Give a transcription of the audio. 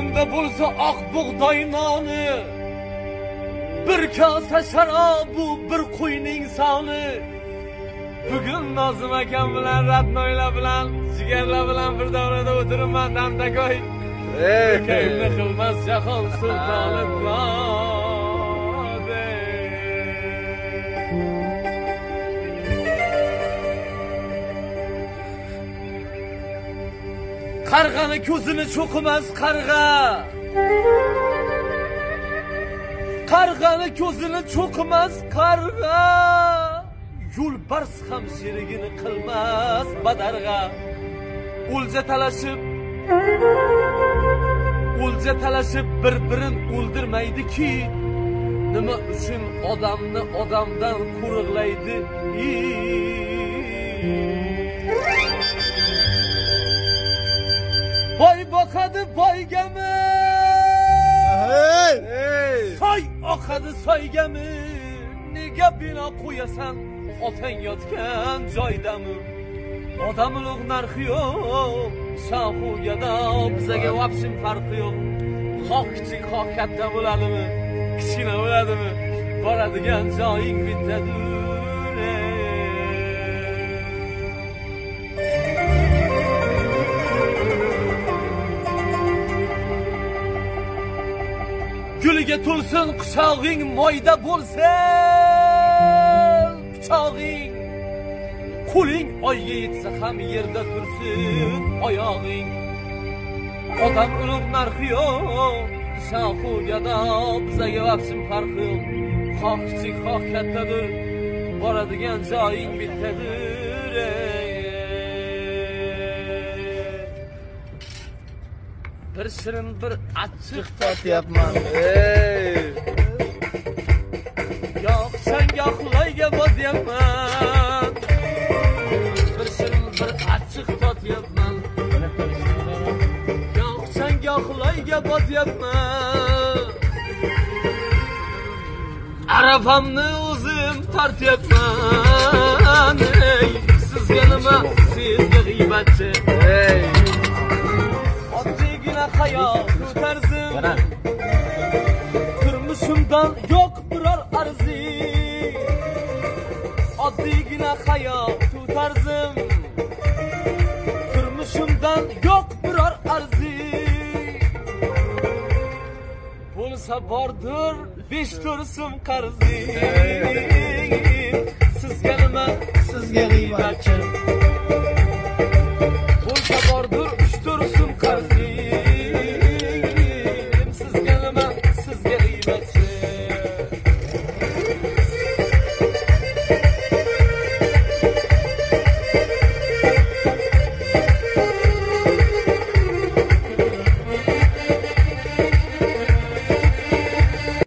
Elimde bulsa ak buğday noni, bir kasa şarabu, bir qo'yning insoni. Bugun Nozim akam bilan, Ratnoylar bilan, Jigarlar bilan bir davrada o'tiribman, Damtakoy. Kayfni qilmas jahon sultoni G'obe. Qarg'ani ko'zini cho'qimas qarg'a. Qarg'ani ko'zini cho'qimas qarg'a. Yo'lbars ham sherigini qilmas badarg'a. O'lja talashib bir-birin o'ldirmaydi-ki, nima uchun odamni odamdan qo'riqlaydi? Boy boqadi boygami? Soy oqadi soygami? Nega bino qo'yasan otang yotgan joydami? Odam ulug' narxi yo'q, shahuga bizaga vapshim farqi yo'q. Xoh kichik, xoh katta bo'ladimi, kichkina bo'ladimi, boradigan joying bittadir. Guliga to'lsin quchog'ing, moyda bo'lsin pichog'ing. Qo'ling oyga yetsa ham yerda tursin oyog'ing. Odam ulug' narxi yo'q, shahuga bizaga vapshim farqi yo'q. Xoh kichik, xoh kattadir, boradigan joying bittadir. Bir shirin bir achchiq totyapman. Yo'q, senga xuloyga bozyapman. Bir shirin bir achchiq totyapman. Yo'q, senga xuloyga bozyapman. Arafamni o'zim tortyapman. Sizga nima, sizga g'iybatchi. Hayot tarzim, turmushimdan yo'q biror arzi. Oddiygina hayot tarzim, turmushimdan yo'q biror arzi. Bo'lsa bordir 5-4 so'm qarzi. Sizga nima, sizga g'iybatchi.